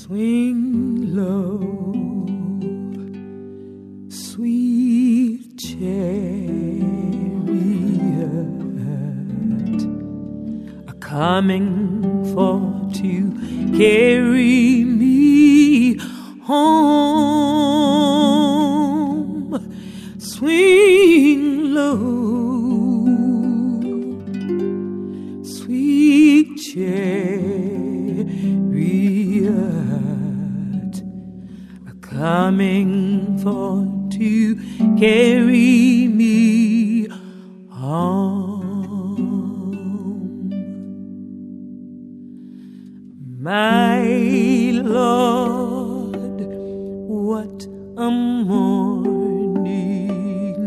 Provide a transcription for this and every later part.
Swing low, sweet chariot, a-coming for to carry me home. Swing low, sweet chariot, a-coming for to carry me home. My Lord, what a morning!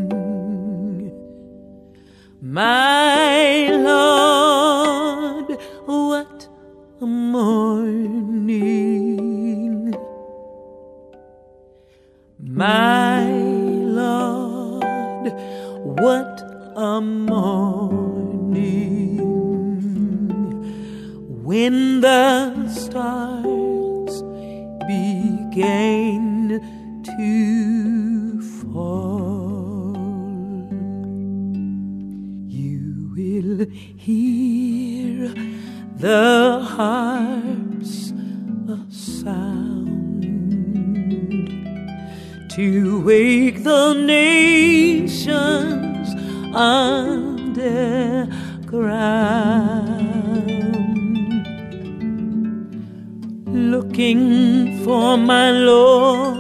My Lord, what a morning! My Lord, what a morning! When the stars began to fall, you will hear the harps a sound to wake the nations underground, looking for my Lord